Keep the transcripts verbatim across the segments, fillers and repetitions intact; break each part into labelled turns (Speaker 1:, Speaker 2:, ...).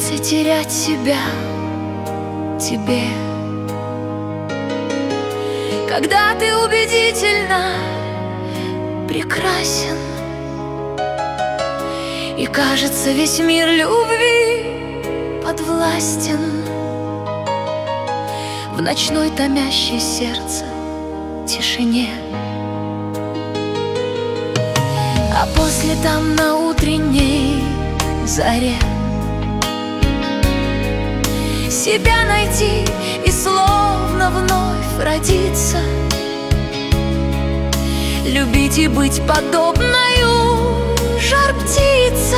Speaker 1: бояться терять себя тебе. Когда ты убедительно прекрасен, и кажется, весь мир любви подвластен, в ночной томящей сердце тишине. А после там на утренней заре себя найти и словно вновь родиться, любить и быть подобною жар-птице.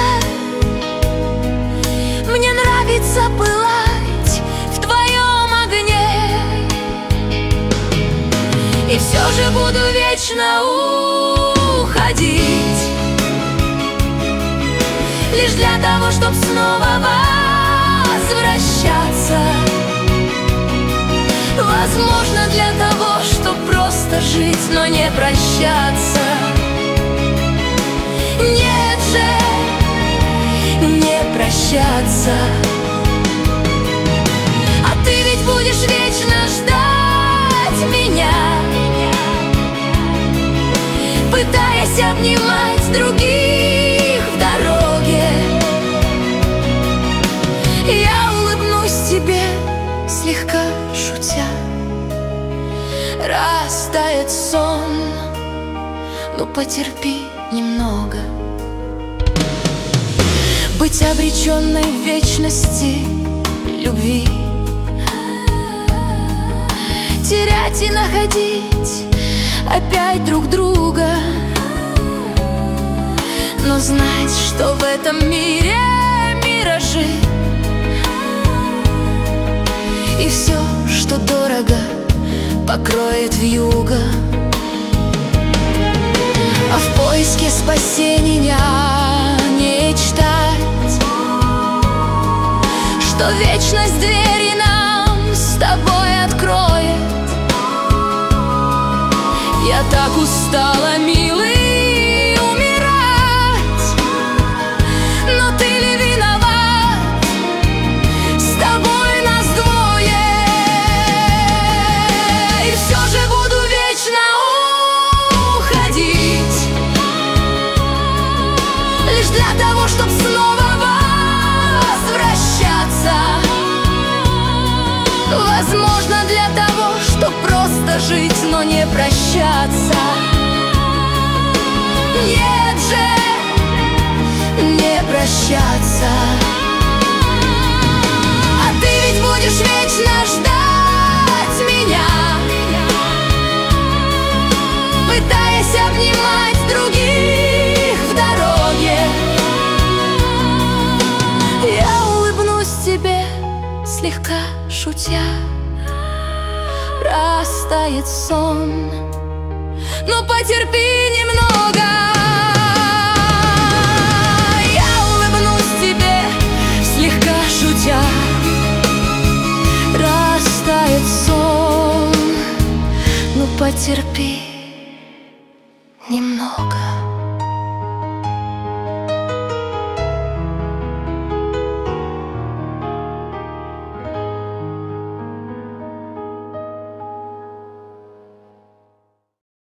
Speaker 1: Мне нравится пылать в твоем огне, и все же буду вечно уходить, лишь для того, чтоб снова возвращаться. Возможно, для того, чтоб просто жить, но не прощаться. Нет же, не прощаться. А ты ведь будешь вечно ждать меня, пытаясь обнимать других в дороге. Я улыбнусь тебе, слегка шутя. Растает сон, но потерпи немного. Быть обреченной в вечности любви, терять и находить опять друг друга, но знать, что в этом мире миражи, и все, что дорого, покроет вьюга. А в поиске спасения мечтать, что вечность двери нам с тобой откроет. Я так устала, милый, умирать, но ты ли виноват? С тобой нас двое, и все же буду вечно уходить, лишь для того, чтоб снова возвращаться. Возможно, для того, чтоб просто жить, но не прощаться. Нет же, не прощаться. А ты ведь будешь вечно ждать меня, пытаясь обнимать других в дороге. Я улыбнусь тебе, слегка шутя. Растает сон, но потерпи немного. Я улыбнусь тебе, слегка шутя. Растает сон, но потерпи немного.